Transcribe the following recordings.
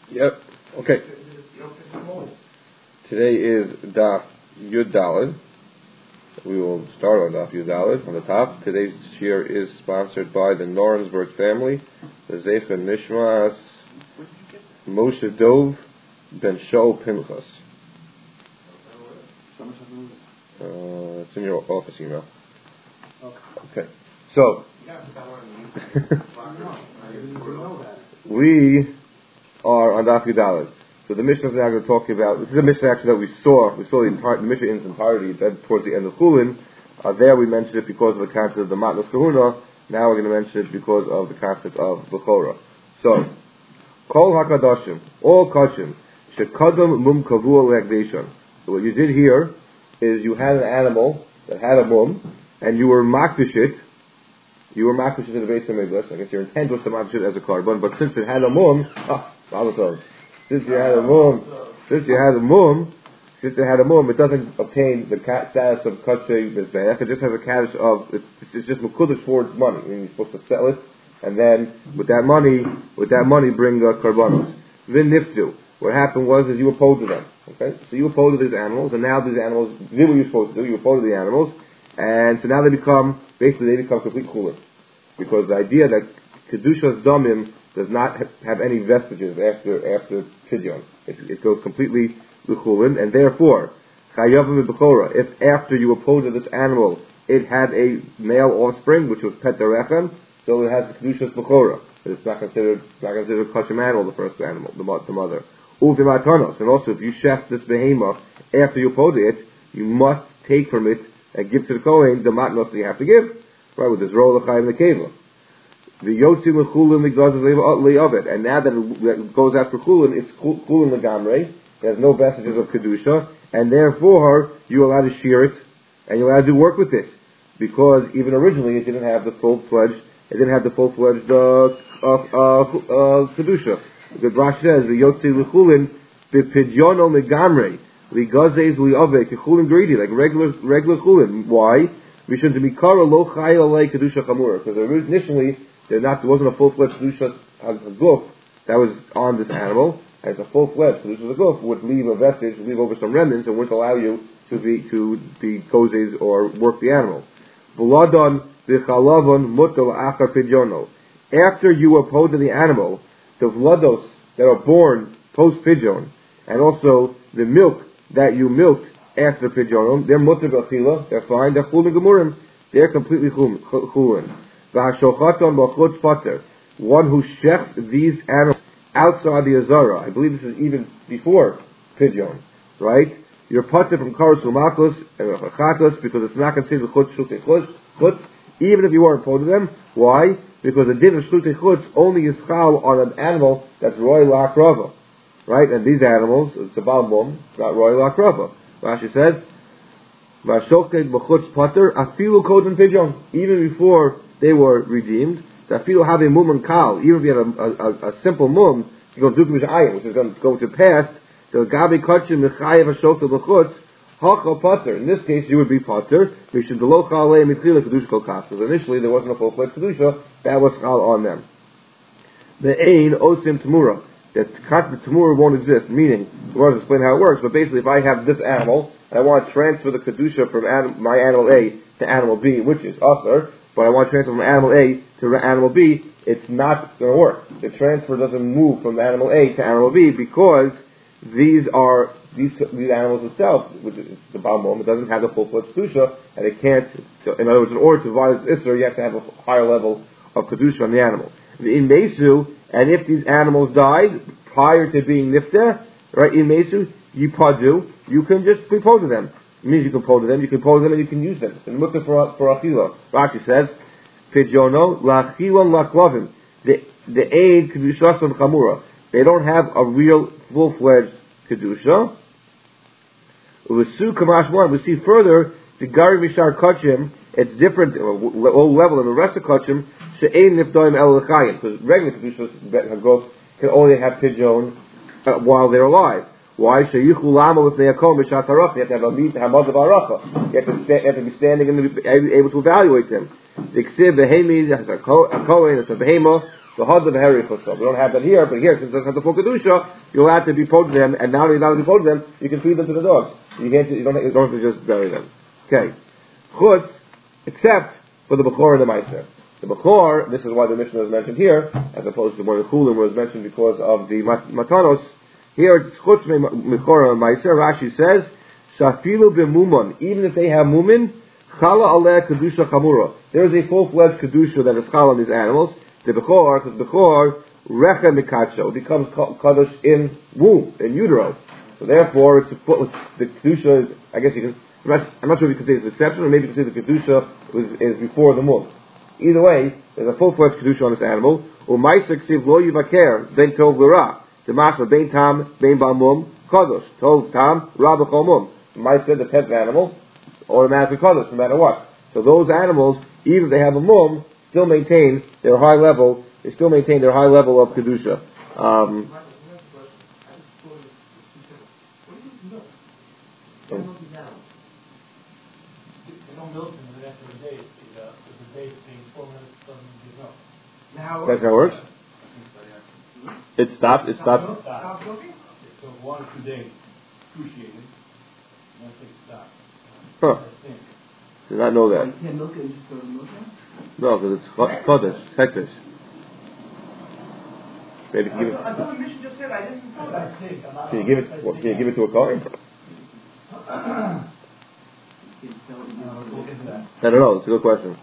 Yep. Okay. Today is Daf Yud Daled. We will start on Daf Yud Daled on the top. Today's shir is sponsored by the Norensberg family, the Zecher Nishmas Moshe Dov Ben Shaul Pinchas. It's in your office email. Okay. So we are on Daf Yud Daled. So the Mishnah is now going to talk about. This is a Mishnah actually that we saw the Mishnah in its entirety towards the end of Chulin. There we mentioned it because of the concept of the Matnas Kahuna. Now we're going to mention it because of the concept of Bechora. So, Kol HaKadoshim, all Kachim, Shekadam Mum Kavua Le'Akdeshon. So what you did here is you had an animal that had a mum, and you were makdish it. You were makdish it in the Beis HaMikdash. I guess your intent was to makdish it as a carbon, but since it had a mum, Since you had a mum, it doesn't obtain the status of kachay mizbeach. It just has a status of it's just mekudesh for money. I mean, you're supposed to sell it, and then with that money bring karbanos. Vin niftu. What happened was you opposed them. Okay, so you opposed these animals, and now these animals did what you're supposed to do. You opposed the animals, and so now they become complete chulin, because the idea that kedushas damim does not have any vestiges after pidyon. It goes completely l'chulin, and therefore, chayavim b'chora. If after you opposed this animal, it had a male offspring, which was pet derechem, so it has the kedushas b'chora. It's not considered a kosher animal, the first animal, the mother. Uvimatanos, and also if you chef this behemoth after you oppose it, you must take from it and give to the kohen the matnos that you have to give, right? With this roll of chayim the keva. The Yotzi Mechulin Ligazes, and now that it goes after Chulin, it's Chulin Legamre. There's no vestiges of Kedusha, and therefore you're allowed to shear it, and you're allowed to do work with it, because even originally it didn't have the full-fledged Kedusha. The Rashi says the Yotzi Mechulin Bipidyono Legamre Ligazes Liave Kechulin Greedy, like regular Chulin. Why? We shouldn't be Kara Lo Chayil Alei Kedusha Chamura, because initially there wasn't a full-fledged Kedushas Haguf that was on this animal, and it's a full-fledged Kedushas Haguf would leave a vestige, leave over some remnants, and wouldn't allow you to be kozes or work the animal. V'ladon v'chalavon mutal achar pidyono. After you oppose the animal, the vlados that are born post-pidyon, and also the milk that you milked after pidyonon, they're mutar b'achila, they're fine, they're chulin gemurim, they're completely chulin. One who shechs these animals outside the Azara. I believe this is even before Pidyon, right? You're pater from Karos Umakos and Chatos because it's not considered Chutz Shutei Chutz, even if you are opposed to them. Why? Because the din of Shutei Chutz only is chal on an animal that's Roy La'akrava, right? And these animals, it's a Balmum, it's not Roy La'akrava. Rashi says, Vashoked B'chutz Pater Afilu Kodin Pidyon, even before they were redeemed. That feel have a mum and kal, even if you had a simple mum, you go to Dukmish which is going to pass, the Gabi Kachim Mechayev Ashokta B'chutz, Hacha Pater. In this case, you would be Pater, Mishum Delo Chale Mitzila Kedusha Kol Kas. Because initially there wasn't a full-fledged Kedusha, that was Chal on them. The Ein Osim Tamura, that concept of Tamura won't exist, meaning, we want to explain how it works, but basically if I have this animal, and I want to transfer the Kedusha from my animal A to animal B, which is Asar, but I want to transfer from animal A to animal B, it's not going to work. The transfer doesn't move from animal A to animal B because these animals itself, which is the Balmum, it doesn't have the full-fledged Kedusha, and it can't, in other words, in order to violate this Isser, you have to have a higher level of Kedusha on the animal. In Mesu, and if these animals died prior to being Nifteh, right, in Mesu, you can just pre-pose to them. It means you can pose them, and you can use them. And look for achila. Rashi says, Pidyono la'achilon la'klavim. The aid kedushas on chamura. They don't have a real full-fledged kedusha. U'vesu kamash one. We see further the gari mishar kachim. It's different, low level than the rest of kachim. She'ein nifdoim el l'chayim, because regular kedushas can only have pidyon while they're alive. Why? Sheyichu lama with neakom b'shas harach. You have to have a meat hamad of haracha. You have to be standing and be able to evaluate them. The ksiv behemi has a kohen, it's a behema. the husband of Harry Chutza. We don't have that here, but here, since it doesn't have the full Kedusha, you'll have to be potent them, and now that you're not to be potent them, you can feed them to the dogs. You don't have to just bury them. Okay. Chutz, except for the Bechor and the Meiser. The Bechor, this is why the Mishnah is mentioned here, as opposed to where the Chulim was mentioned because of the Matanos. Here it's Chutz Bechor and Meiser. Rashi says, Shafilu b'mumon, even if they have mumin, Chala aleh kedusha chamura. There is a full-fledged kedusha that is chal on these animals. The Bechor, because Bechor, recha mikacho, becomes kaddish in womb, in utero. So therefore, the kedusha, I guess you can, I'm not sure if you can say it's an exception, or maybe you can say the kedusha is before the mum. Either way, there's a full-fledged kedusha on this animal. U'maisa ksiv lo yivaker, ben tov l'ra. The masma ben tam, ben ba'mum, kaddish. Tov tam, ra b'chol mum. Maisa, the pet animal, automatically kaddish, no matter what. So those animals, even if they have a mum, still maintain their high level. They still maintain their high level of kedusha. That's how it works. It stopped. It stopped. So 1 or 2 days, excruciating. Huh. Did not know that. You can't milk it and just go to milk it? No, because it's Chodesh, it's Hektish. Maybe give it. I thought the mission just said I didn't know that. Can you give it to a Kohen? I don't know. It's a good question.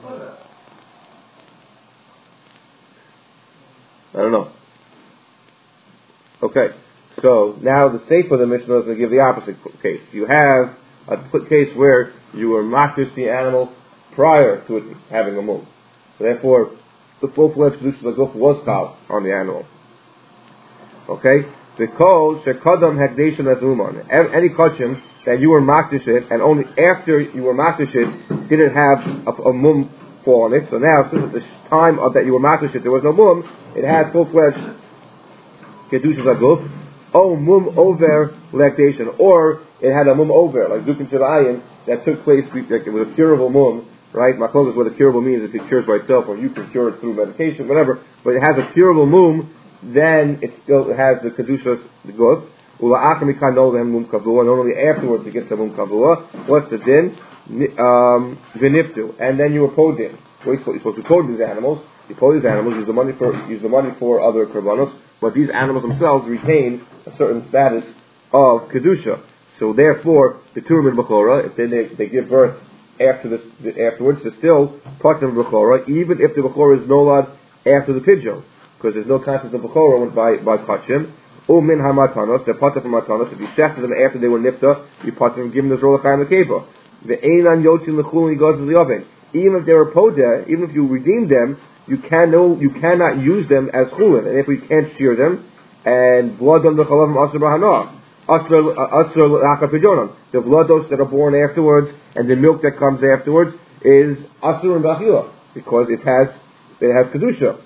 I don't know. Okay. So now the Sefer of the Mishnah is going to give the opposite case. You have a case where you were makdish the animal prior to it having a mum. So therefore, the full-fledged kedusha of the guf was chal on the animal. Okay? Because shekadam hekdeshon as uman. Any kachim that you were makdish it, and only after you were makdish it did it have a mum fall on it. So now, since at the time of that you were makdish it, there was no mum, it has full-fledged kedusha of guf. Oh, mum over lactation, or it had a mum over, like dukin shelayin, that took place, like it was a curable mum, right? Machlok is what a curable means, if it cures by itself, or you can cure it through medication, whatever, but it has a curable mum, then it still has the kedusha, the guf. And only afterwards it gets the mum kavua. What's the din? Viniptu. And then you were podin. You're supposed to pod these animals. You pod these animals, use the money for other korbanos, but these animals themselves retain a certain status of kedusha. So therefore, the Turim and Bechora, if they give birth afterwards, they're still Patim Bechora, even if the Bechora is nolad after the Pidyon, because there's no concept of Bechora by Pachim. O min hamatanos, they're Patim from Matanos. If you shafted them after they were nifta, you Patim, give them the Zrol Chaim Lekeva. The Einan Yotzin Lechulin, he goes to the oven. Even if they were Podeh, even if you redeemed them, you cannot use them as chulin, and if we can't shear them, and blood on the chalavim asr b'hanah, asr l'achar pidyonim, the blooddos that are born afterwards, and the milk that comes afterwards is asr and b'achila, because it has kedusha.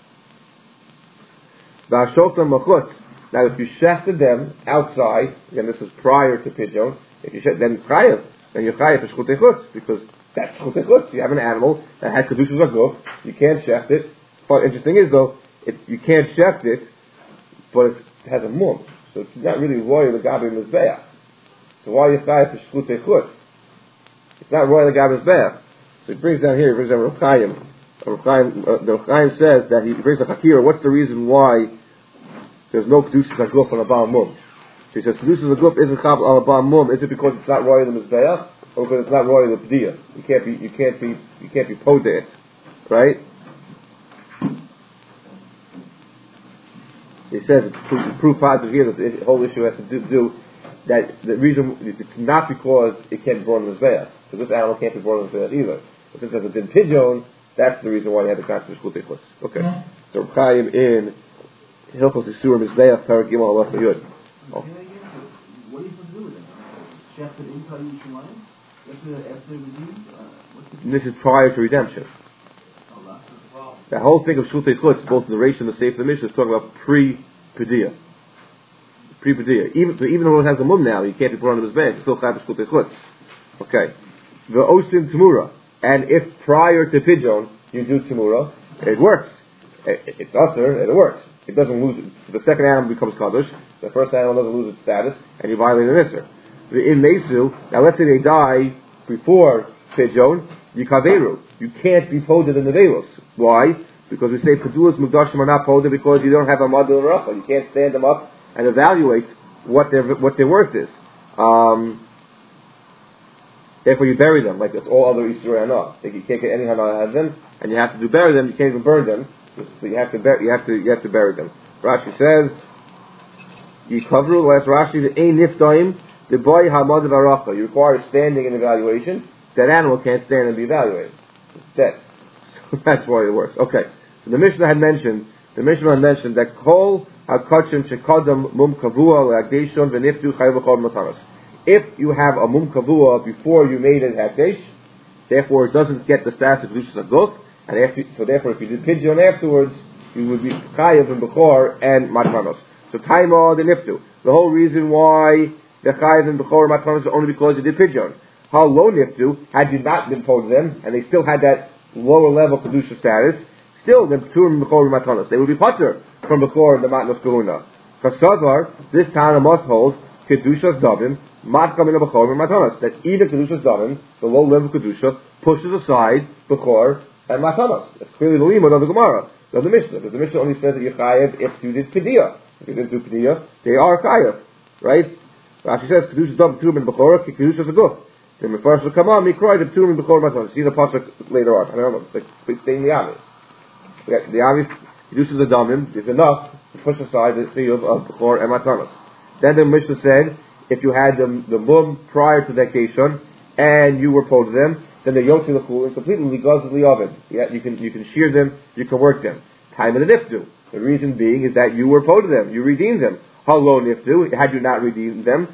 V'ashotam machutz. Now, if you shafted them outside, again this is prior to pidyon, if you then chayav, then you're chayav for shchutei chutz, because that's chutei chutz. You have an animal that has kedusha zaguf, you can't shaft it. But interesting is though, you can't shaft it, but it has a mum, so it's not really royal l'gabi mizbeach. So why are you chayav for shchutei chutz? It's not royal l'gabi mizbeach. So he brings down Rav Chaim. The Rav Chaim says that he brings a hakira. What's the reason why there's no kedusha zaguf on a ba'al mum? So he says kedusha zaguf isn't chab on a ba'al mum. Is it because it's not royal mizbeach? Or because it's not royal l'pdiya? You can't be podeh, right? He says it's proof positive here that the whole issue has to do that the reason it's not because it can't be born in the Mizbeach, because this animal can't be born in the Mizbeach either. But since it's in pidyon, that's the reason why he had the concept of shchutei chutz. Okay. So Chaim in Hilchos Isur Mizbeach Parak Gimel Allah Yud. What are you supposed to do with it? Shafted inside Yerushalayim? After redeemed? This is prior to redemption. The whole thing of shchutei chutz, both in the Reish and the Sefer of the Mishnah, is talking about pre-Padiyah. Even though it has a mum now, you can't be put on his bed, it's still chayv shchutei chutz. Okay. The osin tamura. And if prior to pidyon you do tamura, it works. It's usher, and it works. It doesn't lose, the second animal becomes Kaddish, the first animal doesn't lose its status, and you violate an Isser. In Mesu, now let's say they die before Pidyon, Yikaveru. You can't be poded in the Velos. Why? Because we say Kedulas Mugdashim are not poded because you don't have a Madul and Rafa. You can't stand them up and evaluate what their worth is. Therefore you bury them, like all other Easter Hana. You can't get any Hana out of them, and you have to bury them, you can't even burn them. So you have to bury them. Rashi says, Yikavru, last Rashi, the Ein Niftaim, the boy Hamad Varacha. You require standing and evaluation. That animal can't stand and be evaluated. It's dead. So that's why it works. Okay. So the Mishnah had mentioned that Kol HaKachim Shekadam Mum Kavua Le'Agdeshon V'Niftu Chayav L'Chol Mataras. If you have a Mum Kavua before you made it Hagdesh, therefore it doesn't get the status of Kedushas HaGuf, and therefore if you did Pidyon afterwards, you would be Chayav and Bechor and Matanos. So Taima the Niftu. The whole reason why the Chayav and Bechor and Matanos is only because you did Pidyon. How low Niftu, had you not been told them, and they still had that lower level Kedusha status, still the Pturim Bechor and Matanos, they would be Pater from Bechor and the Matnos Karuna. Kasadvar, this Tana must hold Kedushas Davim, Matkam in the Bechor and Matanos, that even Kedushas Davim, the low level Kedusha, pushes aside Bechor and Matanos. That's clearly the limud of the Gemara, of the Mishnah. Because the Mishnah only says that you're Chayav if you did Kediyah. If you didn't do Kediyah, they are Chayav, right? Rashi says Kedushas Davim, Pturim and Bechor, Kedushas Aguf. The Mefarsh will come on, Mikroy, the Pturim Bechor Matanos. See the pasuk later on. I don't know, it's staying the obvious. The obvious Kedushas Adamim is enough to push aside the field of Bechor and Matanos. Then the Mishnah said, if you had the mum prior to that Keishon, and you were pulled to them, then the Yotzi L'chul is completely legazively oven. You can shear them, you can work them. Time in the Niftu. The reason being is that you were pulled to them, you redeemed them. How low Niftu, had you not redeemed them,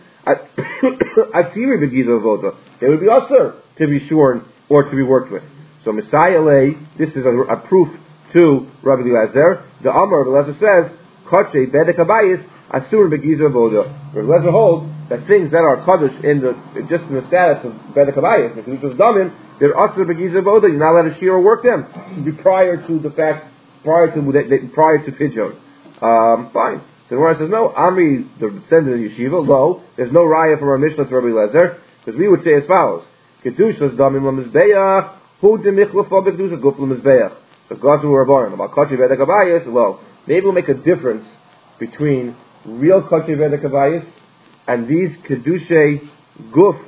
Atziri Begiza Voda. They would be usher to be shorn or to be worked with. So Messiah Lay, this is a proof to Rabbi Eliezer. The Amar of Eliezer says, Kache Bedek Abayis, Asur Begiza Voda. Rabbi Eliezer holds that things that are Kaddish just in the status of Bedek Abayis, the Kedushas Damim, they're Asur Begiza Voda, you're not allowed to shear or work them. Prior to Pidyon. Fine. So the Gemara says, no, Amri, the descendant of Yeshiva, lo, there's no raya from our Mishnah to Rabbi Eliezer, because we would say as follows, Kedushas Damim L'Mizbeach, Hu Demichla Fobek Kedushas Guf L'Mizbeach. So Gazu Rabbanim, about Kachi Bedek Abayis, lo, maybe we'll make a difference between real Kachi Bedek Abayis and these Kedushay Guf.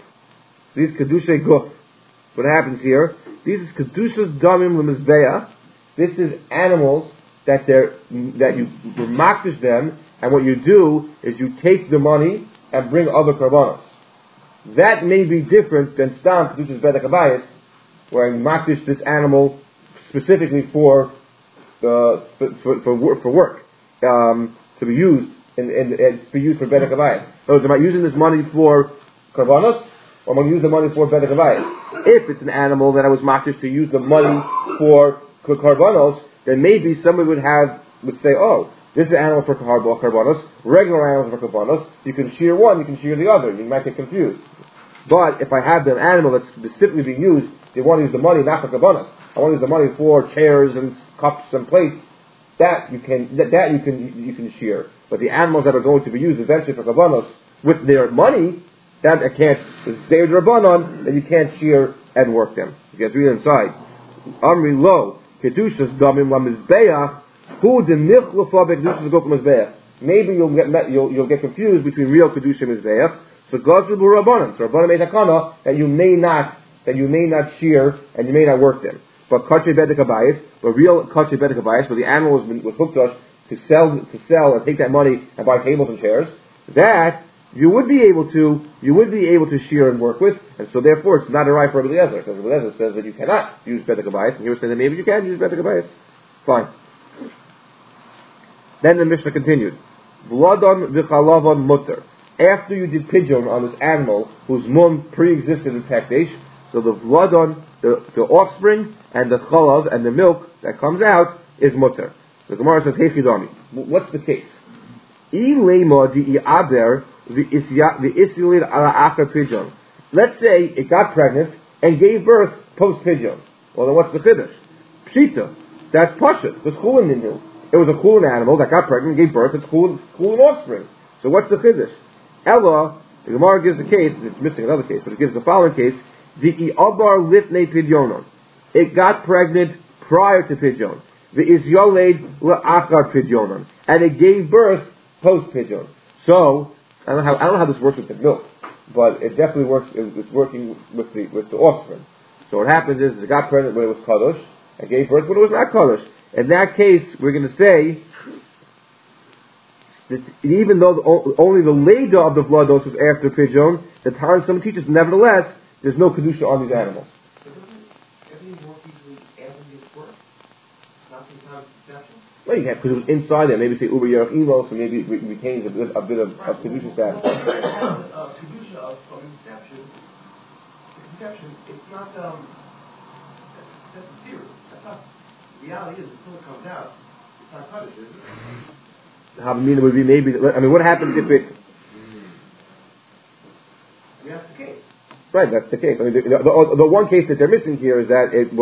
What happens here? These is Kedushas Damim L'Mizbeach. This is animals that you makdish them, and what you do is you take the money and bring other karbanos. That may be different than Stam Kedushas Bedek Abayis, where you makdish this animal specifically for work, to be used for Bedek Abayis. So am I using this money for karbanos, or am I using the money for Bedek Abayis? If it's an animal that I was makdish to use the money for karbanos, then maybe somebody would say, oh, this is an animal for karbanos, regular animals for karbanos, you can shear one, you can shear the other, you might get confused. But if I have an animal that's specifically being used, they want to use the money not for karbanos. I want to use the money for chairs and cups and plates. That you can shear. But the animals that are going to be used eventually for karbanos with their money, that I can't. If they're rabbanon, then you can't shear and work them. You guys read inside. Amri lo. Kedushas Damim LaMizbeach, Hu Demichla Fobek Kedushas Guf L'Mizbeach. Maybe you'll get confused between real Kedusha and Mizbeach. So Gazu Rabbanan. So Rabbanan made hakana that you may not shear and you may not work them. But Kache Bedek Abayis, but real Kache Bedek Abayis, where the animal was hooked to us to sell and take that money and buy tables and chairs, that you would be able to shear and work with, and so therefore it's not a right for Rabbi Eliezer, because Rabbi Eliezer says that you cannot use Bedek Abayis, and he was saying that maybe you can use Bedek Abayis. Fine. Then the Mishnah continued. V'ladon v'chalavon mutter. After you did pidyon on this animal whose mum pre-existed in Takdesh, so the v'ladon, the offspring, and the chalav, and the milk that comes out, is mutter. The Gemara says, hey Chidami, what's the case? Let's say it got pregnant and gave birth post-pidyon. Well, then what's the chiddush? Pshita. that's Pasha. It's Chulin Ninu. It was a Chulin animal that got pregnant and gave birth. It's Chulin offspring. So what's the Chiddush? Ella, the Gemara gives a case, it's missing another case, but it gives the following case, Diki Abar Litnei Pidyonon. It got pregnant prior to Pidyon. The Isyoled La'achar Pidyonon. And it gave birth post Pidyon. So, I don't know how this works with the milk, but it definitely works, it's working with the offspring. So what happens is, it got pregnant when it was Kadosh, and gave birth when it was not Kadosh. In that case, we're going to say, that even though only the Leda of the Vlados was after Pidyon, the Tarn some teaches, nevertheless, there's no Kedusha on these animals. But doesn't everything work usually after the birth? Not from time of conception? Well, you have, because it was inside there, maybe say Uber Yerach Elo, so maybe it retains a bit of Kedusha status. Kedusha from conception, it's not, that's a theory. That's not, the reality is, until it comes out, it's not punished, is it? Havamina would be maybe, what happens if it... That's the case. Right, that's the case. The one case that they're missing here is that it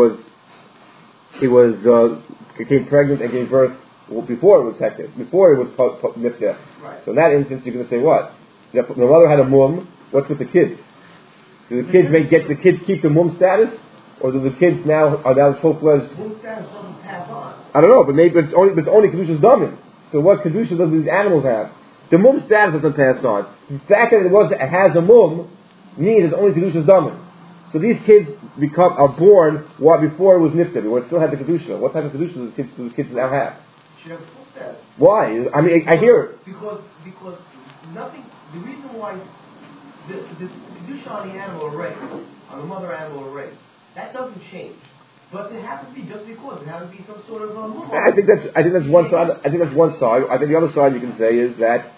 became pregnant and gave birth before it was hectic, before it was nifta. Right. So in that instance, you're going to say what? The mother had a mum. What's with the kids? Do the kids keep the mum status, or do the kids are now full-fledged? Mum status doesn't pass on. I don't know, but maybe it's only Kedusha's dumbing. So what Kedusha does these animals have? The mum status doesn't pass on. The fact that it has a mum means it's only Kedusha's dumbing. So these kids are born before it was nifta, before it still had the Kedusha. What type of Kedusha do the kids now have? Should have full status. Why? I hear it. Because nothing, the reason why the Kedusha on the animal array, on the mother animal array, that doesn't change. But it happens to be just because it happens to be some sort of move. I think that's one side. I think the other side you can say is that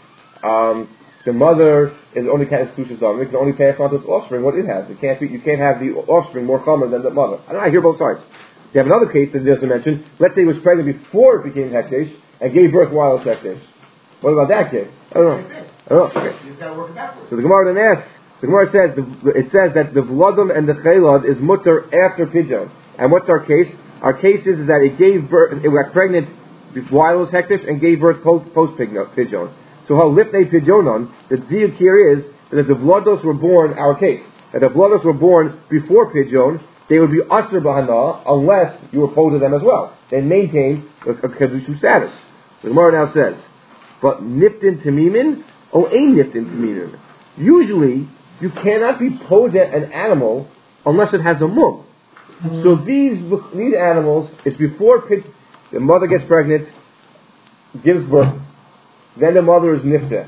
the mother is only can't Kedusha's dom. It can only pass on to its offspring what it has. You can't have the offspring more common than the mother. I hear both sides. You have another case that just mentioned. Let's say it was pregnant before it became hekdesh and gave birth while it was hekdesh. What about that case? I don't know. Okay. You just got to work it backwards. So the Gemara then asks. The Gemara says that the vladon and the chelad is mutter after pidyon. And what's our case? Our case is that it gave birth. It got pregnant while it was hekdesh and gave birth post pidyon. So how lifnei pidyonon, the diuk here is that if the vlados were born, our case, that the vlados were born before pidyon, they would be asr b'hana unless you opposed them as well. They maintain a kedushim status. The Gemara now says, but niftin tamimin or ein niftin tamimin. Usually, you cannot be posed an animal unless it has a mum. So these animals, it's before the mother gets pregnant, gives birth, then the mother is nifta.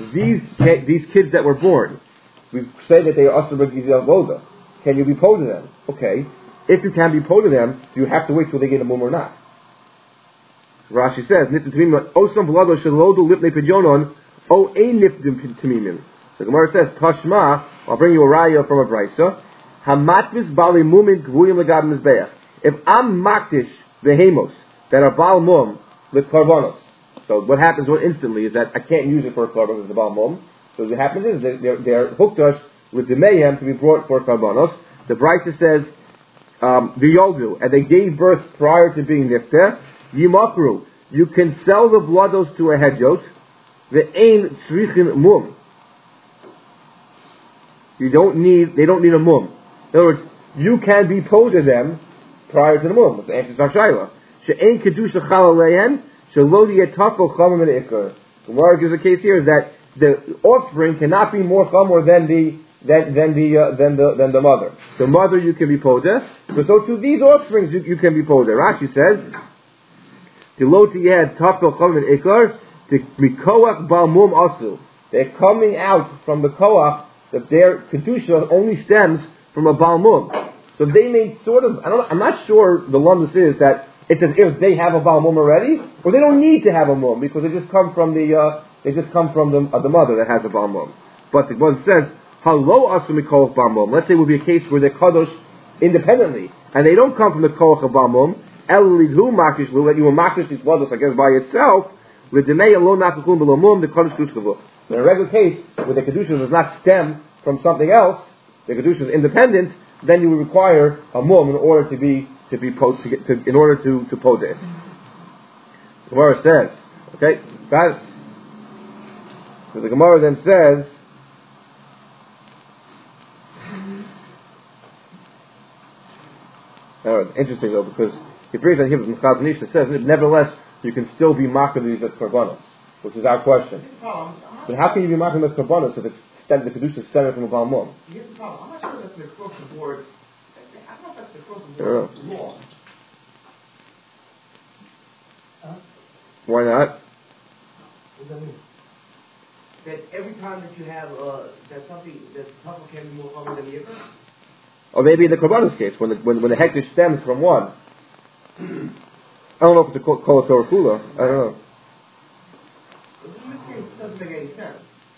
These kids that were born, we say that they are asr b'gizil voda. Can you be posed them? Okay. If you can be posed them, do you have to wait till they get a mum or not? Rashi says, niftin tamimim, osam v'lado shalodu lipnei pidyonon, o ein niftin tamimim. So Gemara says, Tashma, I'll bring you a raya from a brisa. Hamatvis bali mumin kvuyim legab mizbeach. If I'm makdish behemos that are bal mum with karbonos, so what happens instantly is that I can't use it for a karbonos, the bal mum. So what happens is they're hooked us with the mayhem to be brought for karbonos. The brisa says the yoldu, and they gave birth prior to being nifter. Yimakru, you can sell the blodos to a hedjot. The ein tzrichin mum. They don't need a mum. In other words, you can be posed to them prior to the mum. That's the answer to Shayla. She'ein kedusha chal aleihen, she'lo yetafel chamor min ikar. The Gemara gives a case here is that the offspring cannot be more chamor than the mother. The mother you can be posed. So to these offsprings you can be posed. Rashi says, "Lo tiyeh tafel chamor min ikar, the mikoach bal mum asu." They're coming out from the koach that their kedusha only stems from a bal mum. So they made sort of, I'm not sure the lumdus is that it's as if they have a bal mum already, or they don't need to have a mum because they just come from the mother that has a bal mum. But the one says, "Halo asu mikoach bal mum." Let's say it would be a case where they're kadosh independently, and they don't come from the koach of bal mum. El lidhu makish, that you will makish these bloodless, I guess, by itself. With demei lo nakukum below mum, the kadosh kushkavu. In a regular case, where the kedusha does not stem from something else, the kedusha is independent, then you would require a mum in order to be to be post in order to poda it. Gemara says, okay, got it. So the Gemara then says, interesting though, because if you read that here from Chazon Ish, it says, nevertheless, you can still be marking these as korbanos, which is our question. But how can you be marking them as korbanos if it's the kedusha stemming from a Baal Mum? Here's the problem. I'm not sure that's an across the board. I don't know if that's an across the board law. Why not? What does that mean? That every time that you have that something that couple can be more common than the other. Or maybe in the korbanos case, when the hektish stems from one. I don't know if it's a kol Torah kula. I don't know. In this case, it doesn't make any sense.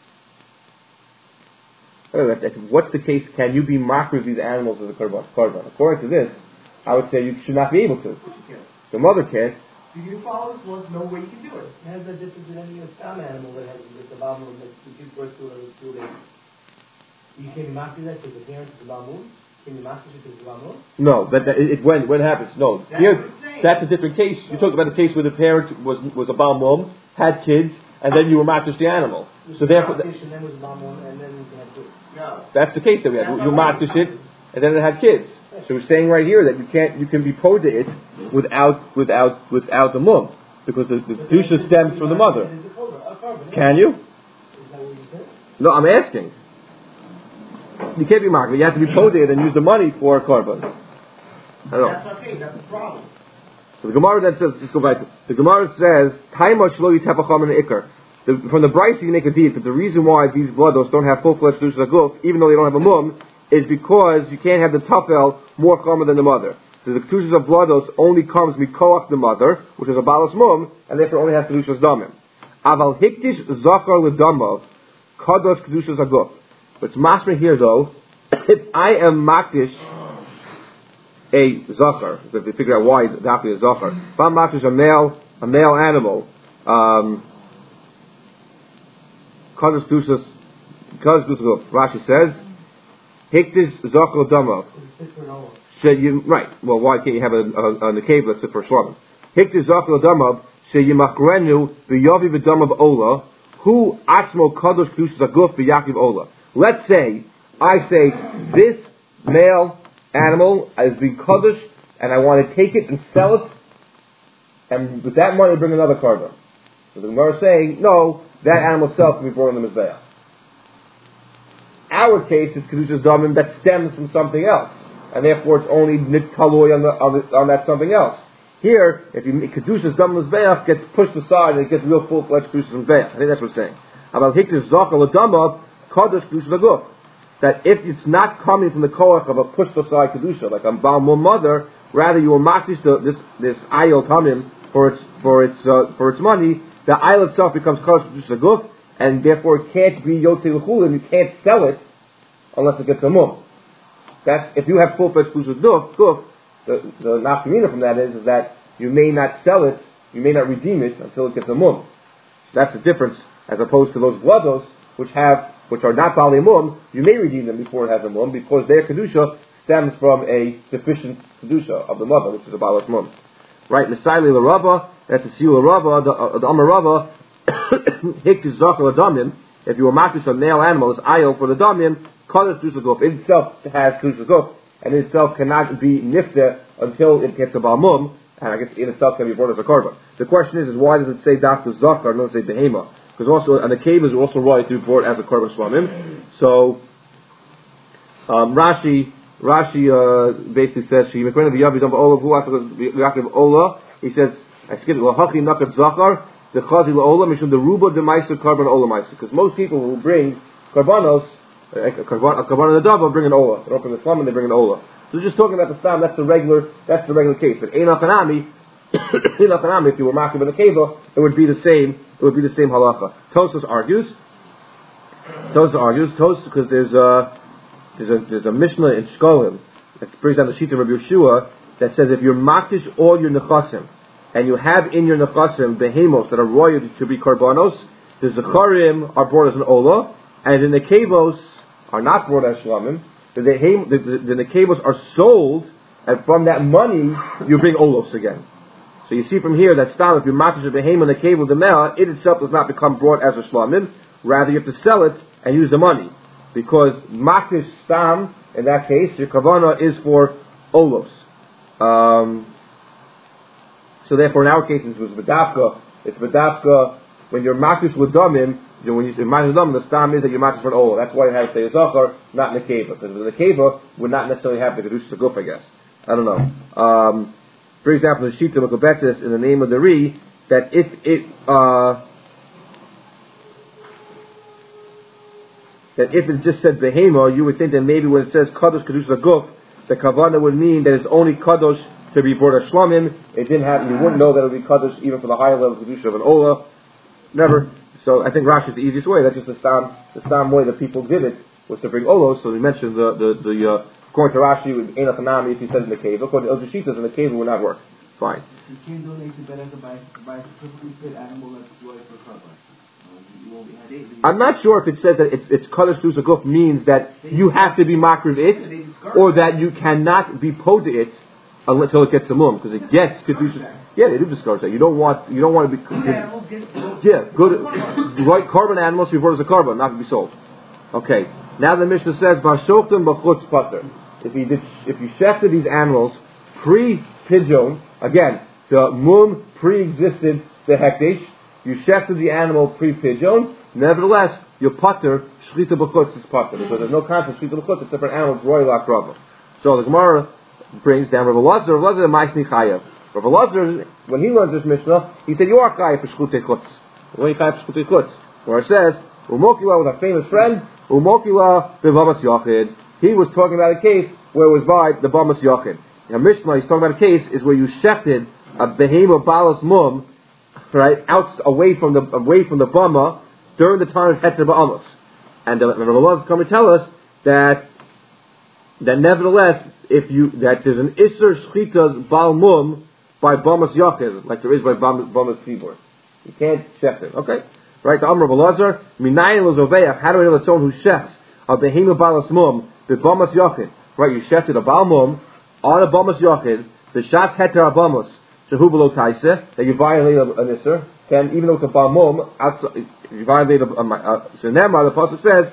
What's the case? Can you be makriv these animals as a korban? According to this, I would say you should not be able to. The mother can't. If you follow this law, there's no way you can do it. It has no difference in any stam animal that has the balmoon that gives birth to a baby. You can mark that because the parent is the balmoon. Can you mark it because the balmoon? No, but when it happens, no. That's a different case. You talked about the case where the parent was a balmoon, had kids, and then you were markish the animal. So therefore, and then was a balmoon, and then you can have kids. No. That's the case that we had. You markish it, and then it had kids. So we're saying right here that you can be poda it without the mum, because the kedusha stems from the mother. Can you? Is that what you said? No, I'm asking. You can't be marked. You have to be poda it and use the money for a korban. I don't know. That's okay. That's the problem. So the Gemara then says, let's go back. The Gemara says, "Taima shlo yitapacham and ikar." From the Brisa you make a deed that the reason why these blooddos don't have full-fledged kedusha guf, even though they don't have a mum, is because you can't have the tafel more common than the mother. So the kedushas of blooddos only comes mikoach the mother, which is a balas mum, and therefore only has kedushas damim. Aval hiktish zachar ledamav kadosh kedushas aguf. What's masmer here though, if I am makdish a zachar, if they figure out why exactly a zachar, if I'm makdish a male animal, kadosh kedushas aguf. Rashi says. Hiktish zachar damav. Right. Well, why can't you have a nekeva that's fit for a shlomo? Hiktish zachar damav sheyimachrenu v'yavi v'damav ola hu atzmo kadosh kedushas aguf v'yakiv ola. Let's say I say this male animal is being kadosh, and I want to take it and sell it, and with that money bring another korban. So the Gemara is saying no, that animal itself can be brought in the mizbeach. Our case is kedushas damim that stems from something else, and therefore it's only niktaloy on that something else. Here, if you kedushas damim mizbeach gets pushed aside and it gets real full-fledged kedushas mizbeach. I think that's what we're saying. About hiktish zachar l'damav kadosh kedushas aguf. That if it's not coming from the koach of a pushed aside kedusha, like a baal mum mother, rather you will makdish this ayil tamim for its money. The ayil itself becomes kadosh kedushas aguf, and therefore it can't be yotzei l'chulim. You can't sell it unless it gets a mum. That if you have full-fledged kedusha guf, the nafkamina from that is that you may not sell it, you may not redeem it until it gets a mum. That's the difference as opposed to those blooddos which are not bali mum. You may redeem them before it has a mum because their kedusha stems from a deficient kedusha of the mother, which is a balas mum. Right? Misaili l'rava, that's the siul l'rava, the amar rava. Hiktish zachar l'damim. If you were makish a male animal, it's ayil for the damim. Kadosh kedusha guf. It itself has kedusha guf, and it itself cannot be nifta until it gets a balmum, and I guess in itself can be brought as a korban. The question is why does it say dafka zachar and not say behema? Because also, and the cave is also right to be brought as a korban shlamim. So Rashi basically says she mekrenav v'yavi dam ba'olah who yakiv olah. He says I skipped l'hachli nakat zachar the chazi la'olah mishum the ruba de ma'aser korban olah ma'aser. Because most people who bring korbanos a korban adava bring an olah. They don't bring the shlamim, they bring an olah. So just talking about the stam, that's the regular case. But einachanami, if you were makim in the keva, it would be the same halacha. Tosfos argues because there's a Mishnah in Shkolim that brings down the sheet of Rabbi Yeshua that says if you're makdish all your nechasim and you have in your nechasim behemos that are royal to be korbanos, the zecharim are brought as an olah, and the nekevos are not brought as shlamim. The nekevos are sold and from that money you bring olos again. So you see from here that stam, if you matish a behem on the cave of the mea, it itself does not become brought as a shlamim. Rather, you have to sell it and use the money, because matish stam in that case, your kavana is for olos. So therefore, in our case, it was bedafka. It's bedafka when you're matish with damim. When you say matish with damim, the stam is that you're matish for an olo. That's why it has to say zachar, not nekeva. Because the nekeva would not necessarily have the kedusha saguf, I guess. I don't know. For example, the Shita Mekobetzis in the name of the Ri, that if it just said Behema, you would think that maybe when it says Kadosh Kedush Laguf, the Kavanah would mean that it's only Kadosh to be brought a Shlomim. It didn't have, you wouldn't know that it would be Kadosh even for the higher level Kedusha of an Ola. Never. So I think Rashi is the easiest way. That's just the Stam way that people did it, was to bring Olos. So we mentioned the according to Rashi, with Ein Achanami, if he said in the cave. According to Elzashitas, in the cave it would not work. Fine. You can't donate to better to buy a perfectly fit animal that's blood for carbon. I'm not sure if it says that it's Kadosh Kedusha Guf means that you have to be makriv it, or that you cannot be pod it until it gets samum, because it gets Kedusha. Yeah, they do discourage that. You don't want to be. Good. Right, carbon animals before as a carbon, not to be sold. Okay. Now the Mishnah says, "Vashoftim b'chutz pater." If you shechted these animals pre-pidyon, again, the mum pre-existed the hekdesh. You shechted the animal pre-pidyon. Nevertheless, your pater shchita b'chutz is pater, because there's no concept of shchita b'chutz except for an animal royal akrava. So the Gemara brings down Rav Elazar. Rav Elazar ma'isni chayav. Rav Elazar, when he learns this Mishnah, he said, "You are chayav for shchutei chutz." When you chayav for shchutei chutz, where it says, "Umokila," with a famous friend, "Umokila bevamas yochid." He was talking about a case where it was by the Bamas Yochid. Now Mishnah, he's talking about a case is where you shechted a behema balas mum, right, away from the Bama during the time of Heter Ba'amas. And the Rav is coming to tell us that nevertheless, that there's an Isser Shchitas Bal Mum by Bamas Yochid, like there is by Bamas Sibor. You can't shecht it. Okay? Right, the Amr of Elazar, Minayin Lozoveach, how do I know that someone who shechts a behema balas mum, the Bamas Yochid, right, you shefted a Balmum on a Bamas Yochid, the Shat Heter Abamas, Shehu Below Taiseh, that you violate an Isser, and even though it's a Balmum, you violate so Nemar, the Pasuk says,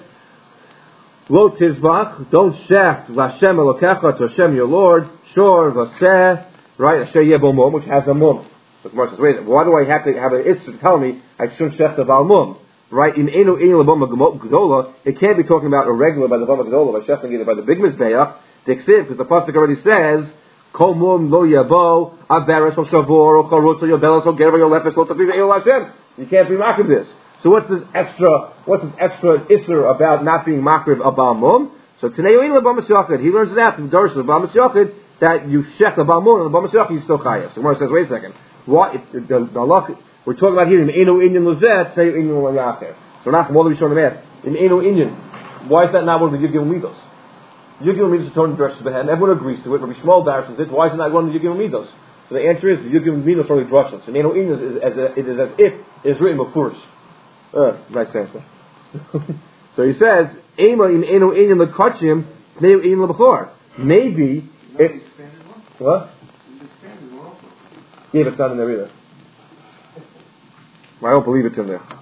Lo Tizbach, don't shecht, Lashem Elokecha, to Hashem your Lord, Shor, Vaseh, right, Asher Yebo Mum, which has a Mum. So the Gemara says, wait, why do I have to have an Isser to tell me I shouldn't shecht a Balmum? Right, in Enu Labama Gedola, it can't be talking about a regular by the Bama Gedola, by shechting either by the big Mizbeach, because the pasuk already says, Kol Mum Lo Yabo, Averes O Shavor, O Charutz O Yobelos O Gerva Yolepes Lo Tafiv Eil Hashem. You can't be makriv this. So what's this extra isser about not being makriv a Baal Mum? So Tanei Enu Labama Yochid, he learns it out from the Darsh of Baal Yochid that you shech a Baal Mum and the Baal Yochid you still chayav. So Gemara says, wait a second, what the Allah? We're talking about here in Enu Inyan Lozet, say Inyan Layacher. So now, what are we showing them ask? In Enu Inyan, why is that not one of the Yugim Midos? Yugim Midos are torn directions behind. Everyone agrees to it. Rabbi Shmuel dashes it. Why is it not one of the Yugim Midos? So the answer is the Yugim Midos are only drushes. And Enu Inyan it is as if it is written before. Nice answer. So he says, Ema in Enu Inyan Lekachim, Neu Inyan Lebachor. Maybe if what? Yeah, but it's not in there either. I don't believe it's in there.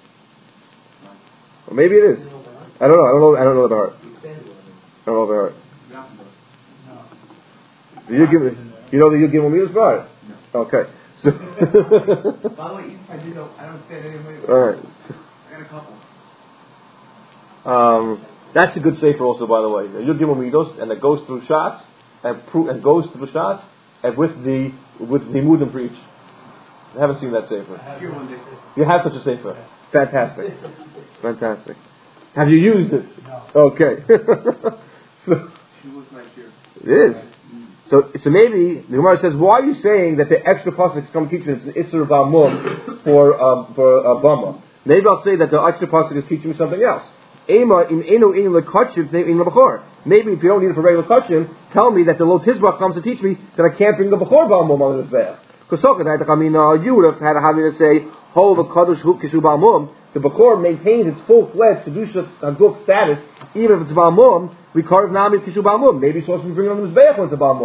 Well, maybe it is. I don't know. I don't know the heart. I don't know the heart. You know the you give me this part? Okay. So by the way, even if I do know, I don't stand anyway. All right. I got a couple. That's a good sefer also, by the way. You give me those, and it goes through Shas and goes through Shas and with the Mudim for each. I haven't seen that sefer. You have such a sefer. Fantastic. Fantastic. Have you used it? No. Okay. She was nice here. It is. So maybe the Gemara says, why are you saying that the extra pasuk come teaching it's an Isser Ba'amum for Bama? Maybe I'll say that the extra pasuk is teaching me something else. Ema in Enu in Lekachim in Lebachor. Maybe if you don't need it for regular Kachim, tell me that the Lo Tizbach comes to teach me that I can't bring the Bachor Ba'amum on this Be'er. Because you would have had a having to say, hold the Kadosh Huk Kishu Ba'amum. The Bachor maintains its full-fledged Kedusha Haguk status, even if it's Ba'amum. We carve Nami Kishu Ba'amum. Maybe so to bring on the Mizbeach when it's a Ba'amum.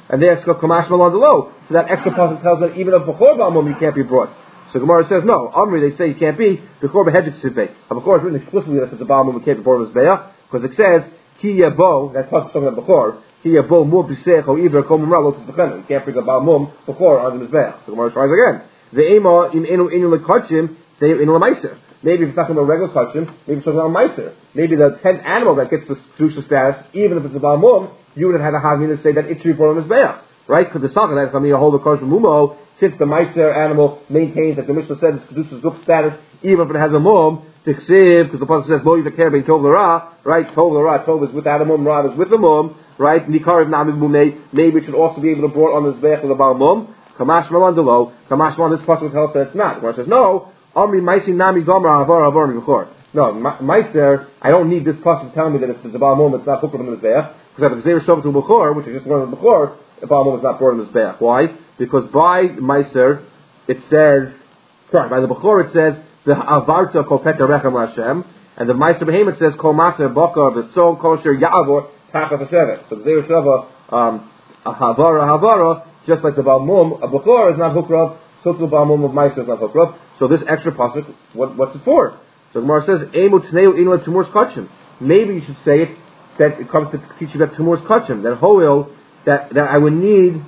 and they ask Kamash Malon the low. So that extra pasuk tells that even of before Balmum you can't be brought. So Gemara says no. Amri they say you can't be before Behedjik Sivei. Of course, written explicitly that if it's a Balmum it can't be brought in Mizbeach because it says Ki Yabo. That's pasuk talking about before. Ki Yabo Mu B'Seich or either Kol Mumra Lo Tzvachenu. You can't bring a Balmum before on the Mizbeach. So Gemara tries again. The Ema in Enu Lekachim they in Lamaiser. Maybe if it's talking about regular kachim, maybe it's talking about meiser. Maybe the 10th animal that gets the kedusha status, even if it's a balmum, you would have had a havmin to say that it should be brought on Mizbeach, right? Because the Saka that coming to hold the kosher mumo, since the meiser animal maintains that the Mishnah said it's kedusha zuk status, even if it has a mum, tiksiv, because the pasuk says lo yivakar bein tov l'ra, right? Tov l'ra, tov is without a mum, ra is with a mum, right? Nikariv namiv mumei, maybe it should also be able to brought on Mizbeach with a balmum. Kamash malon delo, kamash malon. This pasuk tells us that it's not. The says no. Amri Maisi Nami Gomra Avar Avar before. No, Meiser, I don't need this pasuk to tell me that if it's a Baal Mum, it's not Hukram in the Mizbeach, because I have a Gzeir Shavah to Bechor, which I just learned before, a Baal Mum is not brought in the Mizbeach. Why? Because by Meiser, it says, by the Bechor it says, the Avarta Kol Peta Rechem Lashem, and the Meiser Behemoth says, Kol Maser Bakar, the Tzon Kosher Ya'avor, Tachas HaShevet. So the Gzeir Shavah, Havara, just like the Baal Mum, a Bechor is not Hukrav, so to the Baal Mum of Meiser is not Hukrav. So this extra pasuk, what's it for? So the Gemara says, Emu Tneu Inu Tumur's Kachim. Maybe you should say it that it comes to teach you that Tumur's Kachim, that Hoil, that I would need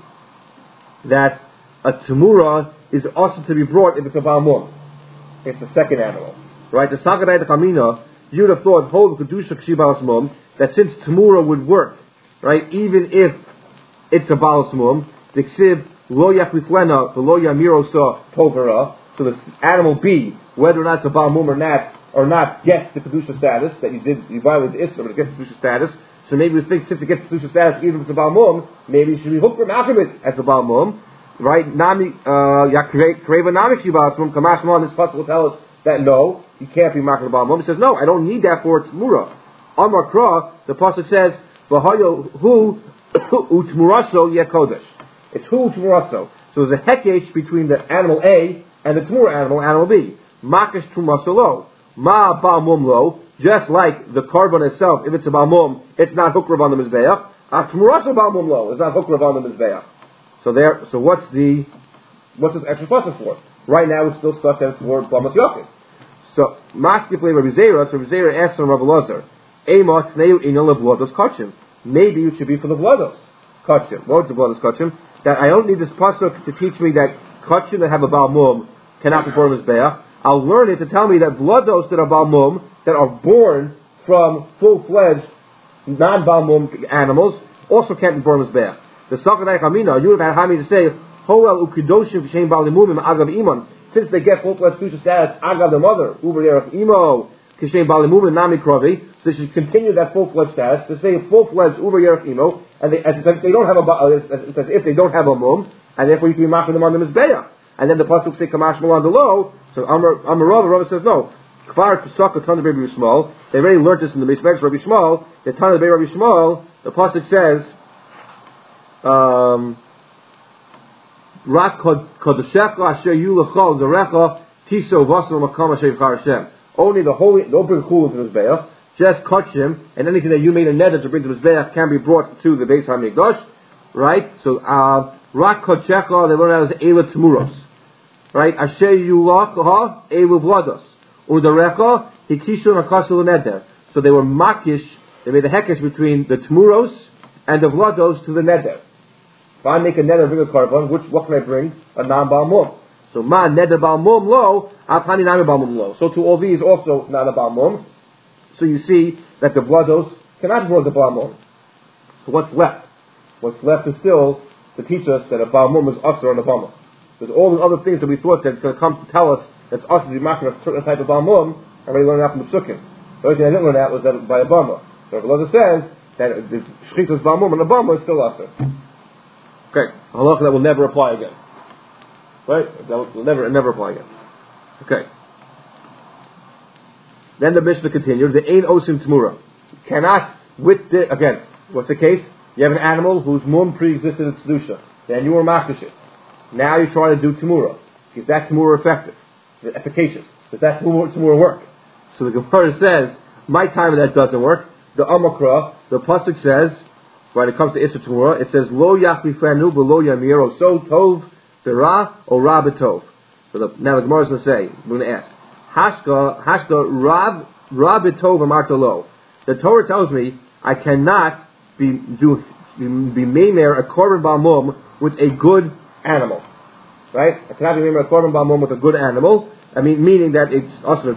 that a Tumura is also to be brought if it's a Balmum. It's the second animal. Right? The Sagarai the Kamina, you would have thought, Hol Kedusha Kshibalas Mum, that since Tumura would work, right, even if it's a Balas Mum, the Ksiv Lo Yachlitlena, the Lo Yamirosa Tovera, so the animal B, whether or not it's a Baal Mum or not, gets the Kedusha status, that you violated the Isra, but it gets the Kedusha status. So maybe we think since it gets the Kedusha status, even if it's a Baal Mum, maybe it should be hooked from Alchemit as a Baal Mum. Right? Nami, Kreva Nami Shibas Mum, Kamash Mon, this pasuk will tell us that no, you can't be marking a Baal Mum. He says, no, I don't need that for Tzmura. Amar Kra, the pasuk says, V'hayo hu utmuraso yekodesh. It's hu utmuraso. So there's a hekesh between the animal A and the Tmura animal B. Makish Tumasolo. Ma Baal Mum lo. Just like the carbon itself, if it's a Baal Mum, it's not Hukrav on the Mizbeach. Tmuraso Baal Mum lo. It's not Hukrav on the Mizbeach. So what's this extra pasuk for? Right now it's still stuck that it's for Bamas Yochid. So, Maskif Le Rabbi Zera, so Rabbi Zera asks from Rabbi Lazar, Ema Tneu Inel Vlados Kachim. Maybe it should be for the Vlados Kachim. What's the Vlados Kachim? That I don't need this pasuk to teach me that Kachim that have a Baal Mum cannot be born in Mizbeach. I'll learn it to tell me that Vlados that are Baal Mum, that are born from full-fledged non-Baal Mum animals, also can't be born in Mizbeach. The Sakadai Chamina, you would have had me to say, Hoel Ukidoshim V'Shem Baal Mumim Agav Iman. Since they get full-fledged Kedusha status, Agav the mother, Uber Yerach Imo, Kishem Baal Mumim Nami Krovi, so they should continue that full-fledged status, to say full-fledged Uber Yerach Imo, and as if they don't have a Mum, and therefore you can be marking them on the Mizbeach. And then the pasuk say Kamash Malon Delo. So Amar Rava says no. Kvar Pesach Tana Rabbi Shmuel. They already learned this in the Mishmach Rabbi Shmuel. The Tana Rabbi Shmuel. The pasuk says, Rak Kodeshcha Asher Yulachol Derecha Tiso Vasal Makam Asher Yivchar Hashem. Only the holy, don't bring chul into the Mizbeach. Just kachim, and anything that you made a neder to bring to the Mizbeach can be brought to the Beis HaMikdash. Right? So Rak Kodeshcha they learn that as Eila Tmuros. Right? Asher Yulachah Eila Vlados. Udarecha Hikishon Akasul Neder. So they were makish, they made a hekesh between the Tmuros and the Vlados to the Neder. If I make a neder, bring a carbon, what can I bring? A non-Baal Mum. So ma neder Baal Mum lo, apani nami Baal Mum lo. So to all these also not a Baal Mum. So you see that the Vlados cannot bring the Baal Mum. So what's left? What's left is still to teach us that a Baal Mum is usher on the Bama. There's all the other things that we thought that it's going to come to tell us that's usher to be marking a certain type of Baal Mum. I already learned that from the Psukim. The only thing I didn't learn that was that by a Bama. So Rabbi says that the Shchitas Baal Mum and the Bama is still usher. Okay, a halacha that will never apply again. Right? That will never apply again. Okay. Then the Mishnah continues, the Ein Osim Tmura. Cannot, again, what's the case? You have an animal whose mum pre-existed in Tzedusha. Then you were makish it. Now you're trying to do Tmura. Is that Tmura effective? Is it efficacious? Does that Tmura work? So the Gemara says, my time that doesn't work. The Amakra, the Pasuk says, when it comes to Isser Tamura, it says, Lo Yachlifernu B'lo Yamir, So Tov B'ra, or Ra B'tov. So now the Gemara is going to say, we're going to ask, Hashka Ra B'tov Amarta Lo. The Torah tells me I cannot be meimer a korban ba'mum with a good animal. Right? I cannot be meimer a korban ba'mum with a good animal. I mean, meaning that it's usher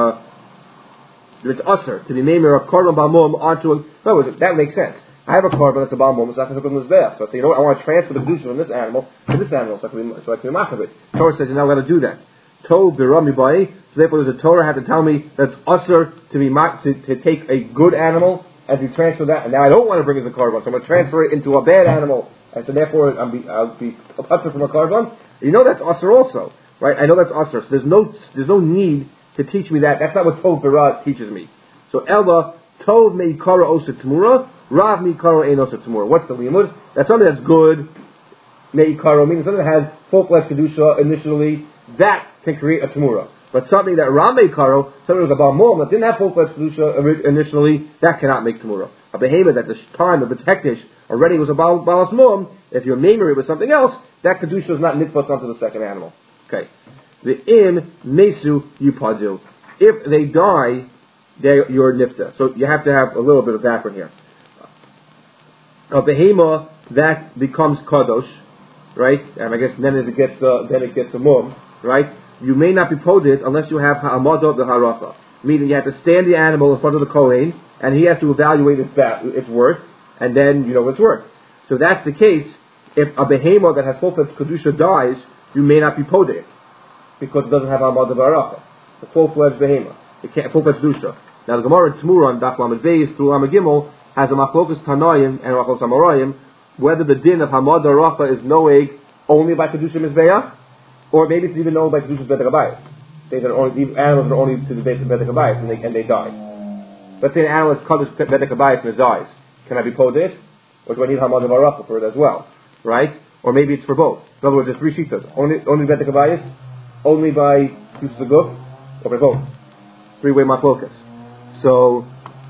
to be meimer a korban ba'mum onto a... No, that makes sense. I have a korban that's a ba'mum, it's not going to hook on the mizbeach. So I say, you know what, I want to transfer the kedusha from this animal to this animal, so I can be machar it. Torah says you're not allowed to do that. Tov b'rami ba'i. So therefore, does the Torah have to tell me that's usher to take a good animal and to transfer that? And now I don't want to bring it as a korban, so I'm going to transfer it into a bad animal, and so therefore I'll be a putter from a korban. You know that's usher also, right? I know that's usher. So there's no need to teach me that. That's not what Tov b'ra teaches me. So Elba Tov meikara osa tamura, Rav meikara ein osa tamura. What's the limud? That's something that's good. Meikara means something that has full-fledged kedusha initially. That can create a tamura. But something that Ram meikaro, something that was a balmum that didn't have full-fledged kedusha initially, that cannot make tamura. A behemoth at the time of its hektish already was a balas mum. If you're maimer it with something else, that kedusha is not nitfas onto the second animal. Okay. The im mesu yupadu. If they die, you're nifta. So you have to have a little bit of background here. A behemoth that becomes kadosh, right? And I guess then it gets a mum, right? You may not be poded unless you have ha'amada v'haracha. Meaning you have to stand the animal in front of the kohen, and he has to evaluate its worth, and then you know its worth. So if that's the case, if a behemoth that has full-fledged kedusha dies, you may not be poded because it doesn't have ha'amada v'haracha. The full-fledged behemoth, it can't full-fledged kedusha. Now the Gemara in Tamura on Daf Lamed Beis through Lamed Gimel has a machlokas Tanoim and machlokas Amoraim whether the din of ha'amada v'haracha is noeg only by kedusha mizbeach, or maybe it's even known by kedusha bedek habayis. These animals are only to the base of bedek habayis and they die. Let's say an animal is kaddish bedek habayis and it dies. Can I be poded, or do I need ha'amada v'haracha for it as well? Right? Or maybe it's for both. In other words, there's three shitas. Only bedek habayis, only by kedusha zaguf, or by both. Three-way machlokas. So.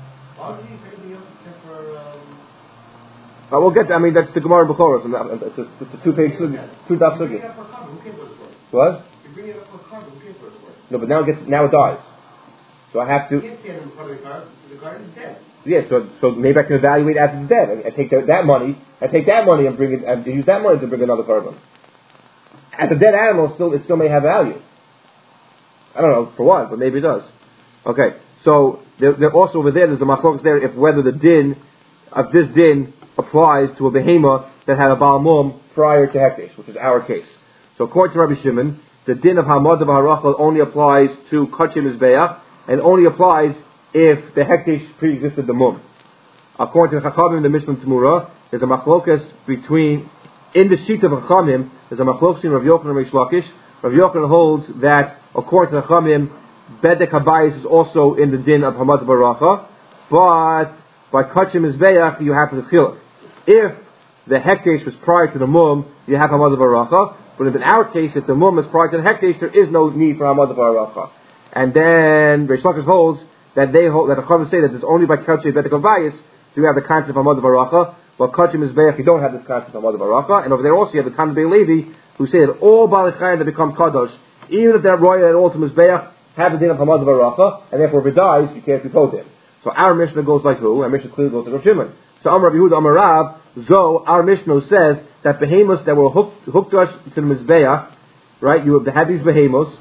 We'll get. I mean, that's the Gemara in Bechoros. It's a 2-page, 2-daf sugi. What? You bring it up for a carbon, who cares what it's worth? No, but now it dies. So I have to. You can't stand in front of the garden. The garden's dead. Yeah, so maybe I can evaluate after it's dead. I take that money and bring it, and use that money to bring another carbon. At the dead animal, it still may have value. I don't know for what, but maybe it does. Okay, so there also over there's a machlokas there if whether the din of this din applies to a behemoth that had a baal mum prior to hektish, which is our case. So according to Rabbi Shimon, the din of ha'amada v'haracha only applies to kachim mizbeach, and only applies if the hektish pre-existed the mum. According to the Chachamim, the Mishnah Tamura, there's a machlokas between, in the sheet of Chachamim, there's a machlokas in Rav Yochanan and Reish Lakish. Rav Yochanan holds that, according to the Chachamim, bedek habayis is also in the din of ha'amada v'haracha, but by kachim mizbeach you have the chiluk. If the hektish was prior to the mum, you have ha'amada v'haracha. But in our case, if the mum is prior to the hektish, there is no need for ha'amada v'haracha. And then Reish Lakish holds that the Chachamim say that it's only by kachim bedek habayis do you have the concept of ha'amada v'haracha. But kachim mizbeach you don't have this concept of ha'amada v'haracha. And over there also you have the Tanna B'nai Levi who say that all Baalei Chayim that become kadosh, even if they're royal and all to mizbeach, have the din of ha'amada v'haracha, and therefore if it dies, you can't be poded. So our Mishnah goes like who? Our Mishnah clearly goes to Rav Shimon. So Amar Rabbi Yehuda Amar Rav, Zo, our Mishnah says that behemoths that were hooked us to the Mizbeach, right, you have had these behemoths,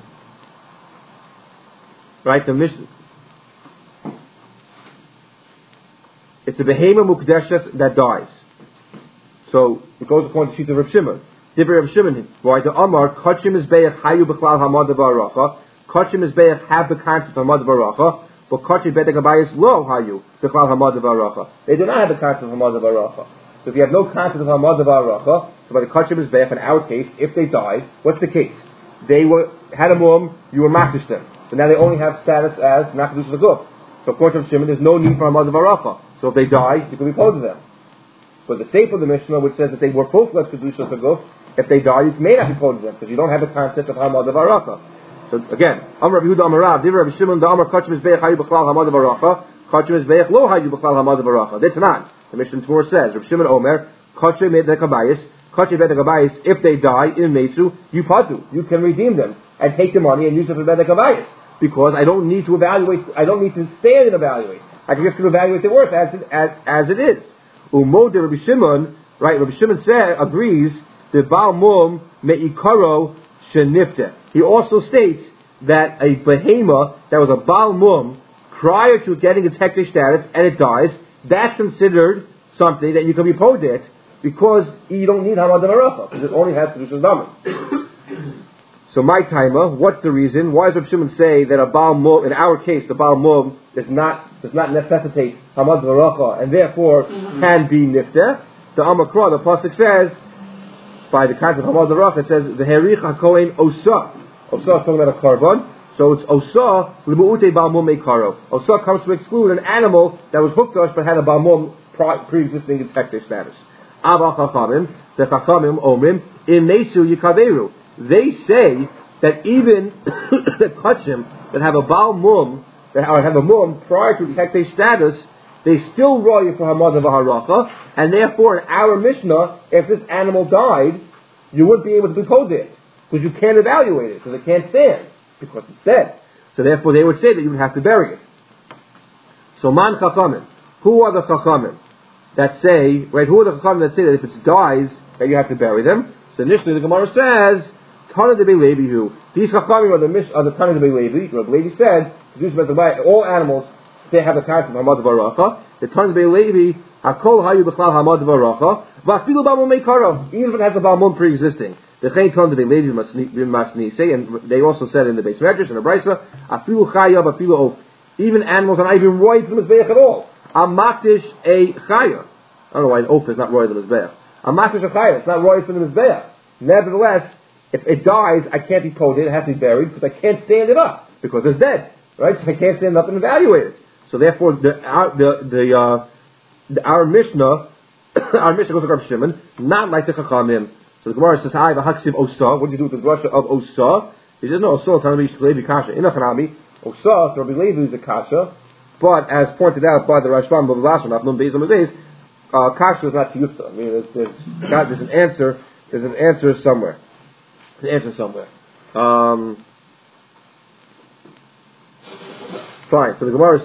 right, the Mishnah, it's a behemoth mukdeshes that dies. So it goes according to the sheet of Rav Shimon. Different Rav Shimon, why the Amar, Kachim Mizbeach hayu b'chlal ha'amada v'haracha, Kachim Mizbeach have the concept of ha'amada v'haracha, but kachim bedek habayis lo hayu b'chlal ha'amada v'haracha. They do not have the concept of ha'amada v'haracha. So if you have no concept of ha'amada v'haracha, so by the kachim mizbeach in our case, if they died, what's the case? They had a mum, you were makdish them. So now they only have status as nakdush v'guf. So according to Shimon, there's no need for ha'amada v'haracha. So if they die, you can be opposed to them. But the state of the Mishnah, which says that they were full-fledged kedusha v'guf, if they die, you may not be opposed to them because you don't have the concept of ha'amada v'haracha. So again, Amar Rabbi Yehuda Amar Rav, Rabbi Shimon, the Amar Kachim Mizbeach Hayu B'chlal Ha'amada V'haracha, Kachim Mizbeach lo hayu b'chlal hamad v'aracha. That's not. The Mishnah Torah says, Rav Shimon Omer, Kachim Bedek Habayis, Kachim Bedek Habayis, if they die in Mesu, you patu. You can redeem them and take the money and use it for Bedek Habayis. Because I don't need to evaluate, I don't need to stand and evaluate. I can just evaluate the worth as it is. Umod Rabbi Shimon, right, Rabbi Shimon agrees that Baal Mum Me'ikaro Shenifte. He also states that a behema that was a Baal Mum prior to getting its hektish status and it dies, that's considered something that you can be podit because you don't need Hamad V'Aracha, because it only has Kedushas Damin. So my timer, what's the reason? Why does Rav Shimon say that a Baal Mum, in our case, the Baal Mum does not necessitate Hamad V'Aracha and therefore can be Nifteh? The Amakra, the pasuk says, by the concept of Hamad V'Aracha, it says the Herich HaKohen Osa. Osa is talking about a carbon, so it's Osa L'Mu'ute Baal Mum Meikaro. Osa comes to exclude an animal that was hooked to us but had a Baal Mum pre-existing detective status. Abba Chachamim, the Chachamim Omrim, in Mesu Yikaveru. They say that even the Kachim that have a Baal Mum, that have a Mum prior to detective status, they still roy you for Hamad V'Haracha, and therefore in our Mishnah, if this animal died, you wouldn't be able to be kodit, because you can't evaluate it, because it can't stand, because it's dead. So therefore they would say that you would have to bury it. So Man Chachamim, who are the Chachamim that say, right, who are the Chachamim that say that if it dies, that you have to bury them? So initially the Gemara says, Tana de Levi, these Chachamim are the Tana de Levi. Rabbi Levi said, all animals, they have a concept of Hamad V'Aracha. The Tana de Levi, Hakol Hayu B'Chlal Hamad V'Aracha, V'afilu Baal Mum Meikaro, even if it has a Baal Mum pre-existing. The Chei Tana de Levi Masni say, and they also said in the Beis Medrash and the Brisa, Afilu Chaya, Afilu Oaf. Even animals are not even roy to the Mizbeach at all. Amaktish a Chaya. I don't know why an Oaf is not roy to the Mizbeach. Amaktish a Chaya, it's not roy to the Mizbeach. Nevertheless, if it dies, I can't be poded, it has to be buried, because I can't stand it up, because it's dead. Right? So I can't stand up and evaluate it. So therefore, our Mishnah, our Mishnah goes to Rav Shimon, not like the Chachamim. So the Gemara says, "I v'haksiv Osa." What do you do with the drasha of Osa? He says, "No, Osa can be Levi Kasha." In Achanami, Osa, so Rabbi Levi is a Kasha, but as pointed out by the Rashbam of the last one, Abnum Beis Amadeis, Kasha is not Tiyuta. I mean, there's an answer. There's an answer somewhere. There's an answer somewhere. Fine. So the Gemara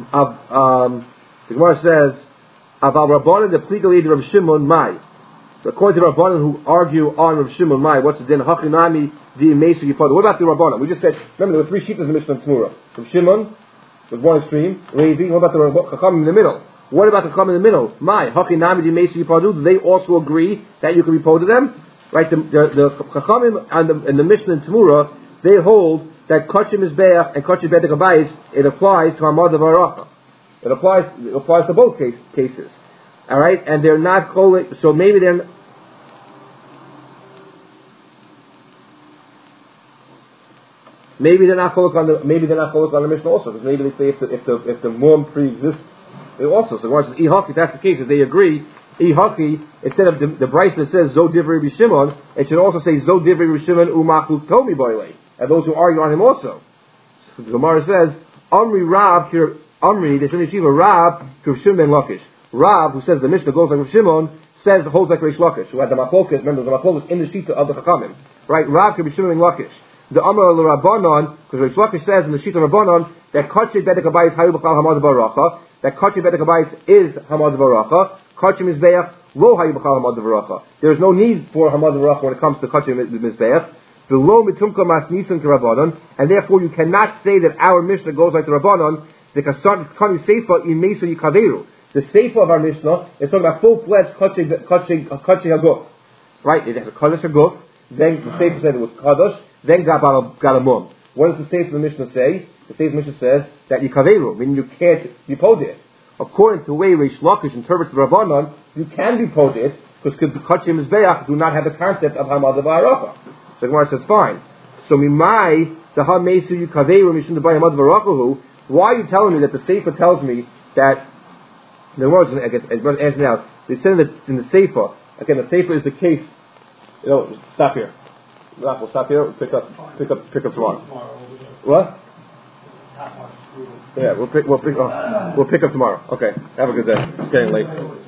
says, "Aval Rabbanan the Pligal Rav Shimon Mai." So according to the Rabbanan who argue on Rav Shimon Mai, what's the din? Hachinami di Mesu Yipad. What about the Rabbanan? We just said, remember there were three sheep in the Mishnah Torah. Rav Shimon was one extreme. Levi. What about the Chacham in the middle? What about the Chacham in the middle? Mai Hachinami di Mesu Yipadu. Do they also agree that you can be to them? Right. The Chacham in the Mishnah in Tamura, they hold that Kachim Mizbeach and Kachim Bedek Habayis, it applies to Hamad V'Aracha. It applies to both cases. All right, and they're not calling. So maybe they're not calling on the Mishnah also, because maybe they say if the mum pre-exists, they also. So once Ihaki, if that's the case, if they agree, Ihaki, instead of the Bryce that says Zo Divrei B'Shimon, it should also say Zo Divrei B'Shimon U'Machlu Tomi Boilei. And those who argue on him also. So the Gemara says, Amri Rab, there's an yeshiva Rab to Shimon ben Lakish. Rab, who says the Mishnah goes like Shimon, holds like Reish Lakish, who had the Machlokas, remember the Machlokas in the Shita of the Chachamim. Right? Rab to Shimon ben Lakish. The Amar Rabbanon, because Reish Lakish says in the Shita Rabbanon, that Kachim Bedek Habayis Hayu B'Chal Hamad V'Aracha, that Kachim Bedek Habayis is Hamad V'Aracha, Kachim Mizbeach Lo Hayu B'Chal Hamad V'Aracha. There is no need for Hamad V'Aracha when it comes to Kachim Mizbeach. And therefore you cannot say that our Mishnah goes like the Rabbanon. The Seifa of our Mishnah is talking about full-fledged Kachi Haguf. Right? It has a Kadosh Haguf, then the Seifa said it was Kadosh, then Galamum. What does the Seifa of the Mishnah say? The Seifa of the Mishnah says that Yikaveru, meaning you can't be podit. According to the way Reish Lakish interprets the Rabbanon, you can be podit, because Kachi Mizbeach do not have the concept of Hamad V'Aracha. So the Gemara says, fine. So Mimai, the Ha Mesu Yikaveru Mishun Debai Hamad V'Arachahu, why are you telling me that the Seifa tells me that the Gemara is going to ask now, they said in the Seifa, again the Seifa is the case, stop here. We'll stop here, pick up tomorrow. What? top part screwed. Yeah, we'll pick up tomorrow. Okay, have a good day. It's getting late.